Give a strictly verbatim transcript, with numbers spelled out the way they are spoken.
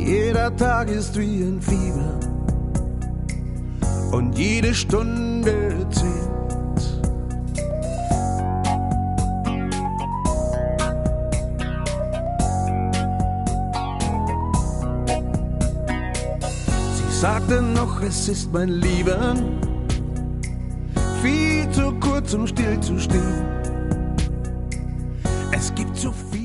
Jeder Tag ist wie ein Fieber und jede Stunde zählt. Sie sagte noch, es ist mein Leben viel zu kurz, um still zu stehen. Es gibt so viel